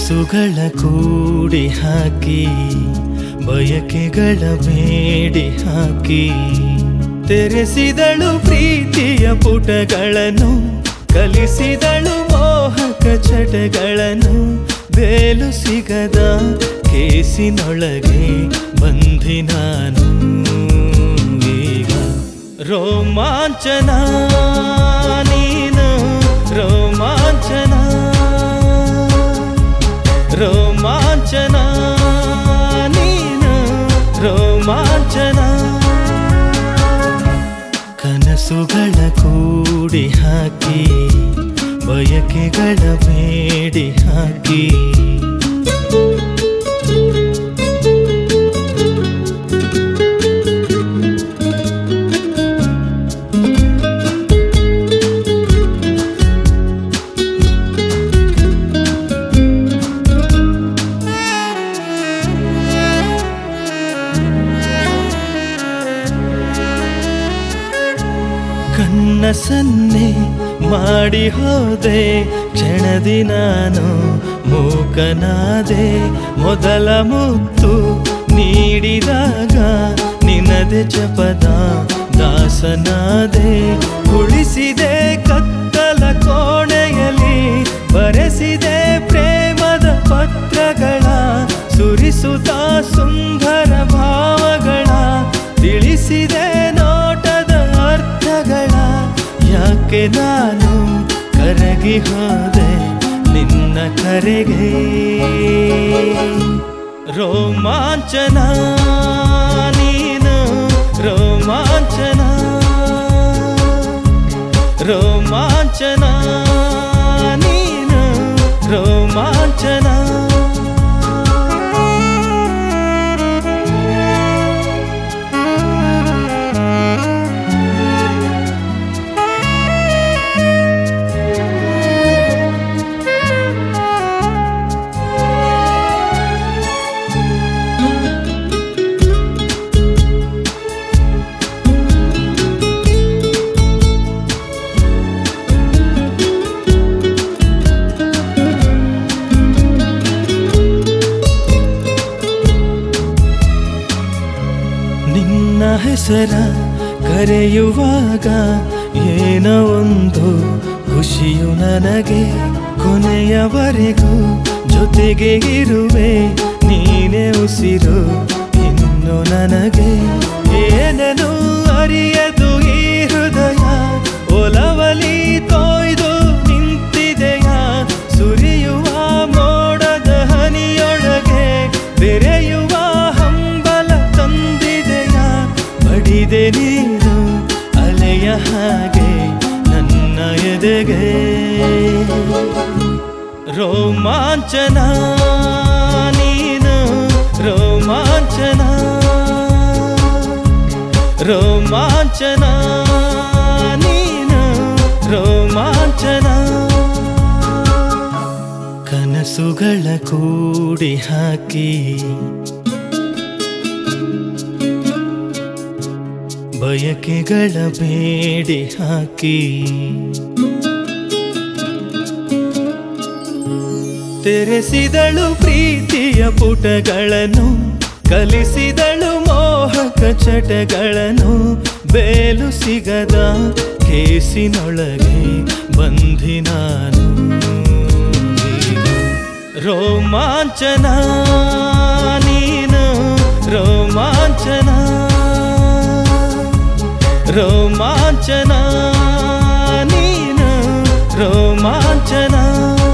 ಕನಸುಗಳ ಕೂಡಿ ಹಾಕಿ ಬಯಕೆಗಳ ಬೇಡಿ ಹಾಕಿ ತೆರೆಸಿದಳು ಪ್ರೀತಿಯ ಪುಟಗಳನ್ನು ಕಲಿಸಿದಳು ಮೋಹಕ ಚಟಗಳನ್ನು ಬೇಲು ಸಿಗದ ಕೇಸಿನೊಳಗೆ ಬಂಧಿ ನಾನು ಈಗ ರೋಮಾಂಚನ ನೀನು ರೋಮಾಂಚನ ರೋಮಾಂಚನ ನೀನು ರೋಮಾಂಚನ ಕನಸುಗಳ ಕೂಡಿ ಹಾಕಿ ಬಯಕೆಗಳ ಬೇಡಿ ಹಾಕಿ ಕನಸನ್ನೇ ಮಾಡಿ ಹೋದೆ ಕ್ಷಣದಿ ನಾನು ಮೂಕನಾದೆ ಮೊದಲ ಮುತ್ತು ನೀಡಿದಾಗ ನಿನ್ನದೆ ಜಪದ ದಾಸನಾದೆ ಕುಳಿಸಿದೆ ಕತ್ತಲ ಕೋಣೆಯಲ್ಲಿ ಬರೆಸಿದೆ ಪ್ರೇಮದ ಪತ್ರಗಳ ಸುರಿಸುತ್ತಾ ಸುಂದರ ಭಾವಗಳ ತಿಳಿಸಿದೆ ನೋಟದ ಅರ್ಥಗಳ ಯಾಕೆ ನಾನು ಕರಗಿ ಹೋದೆ ನಿನ್ನ ಕರೆಗೆ ರೋಮಾಂಚನ ನೀನು ರೋಮಾಂಚನ ರೋಮಾಂಚನ ನೀನು ರೋಮಾಂಚನ ನಿನ್ನ ಹೆಸರ ಕರೆಯುವಾಗ ಏನೋ ಒಂದು ಖುಷಿಯು ನನಗೆ ಕೊನೆಯವರೆಗೂ ಜೊತೆಗೆ ಇರುವೆ ನೀನೇ ಉಸಿರು ಇನ್ನು ನನಗೆ ಏನೇನು ಅರಿಯದು ಈ ಹೃದಯ ಒಲವಲಿ ತೊಯ್ದು ನಿಂತಿದೆಯ ಸುರಿಯುವ ಮೋಡದ ಹನಿಯೊಳಗೆ ಬೆರೆಯುವ ಹಂಬಲ ತಂದಿದೆಯ ಬಡಿದೆ ನೀನು ಅಲೆಯ ಹಾಗೆ ನನ್ನ ಎದೆಗೆ ರೋಮಾಂಚನ ನೀನು ರೋಮಾಂಚನ ರೋಮಾಂಚನ ನೀನು ರೋಮಾಂಚನ ಕನಸುಗಳ ಕೂಡಿ ಹಾಕಿ ಬಯಕೆಗಳ ಬೇಡಿ ಹಾಕಿ ತೆರೆಸಿದಳು ಪ್ರೀತಿಯ ಪುಟಗಳನ್ನು ಕಲಿಸಿದಳು ಮೋಹಕ ಚಟಗಳನ್ನು ಬೇಲು ಸಿಗದ ಕೇಸಿನೊಳಗೆ ಬಂಧಿ ನಾನು ರೋಮಾಂಚನ ನೀನು ರೋಮಾಂಚನ ರೋಮಾಂಚನ ನೀನು ರೋಮಾಂಚನ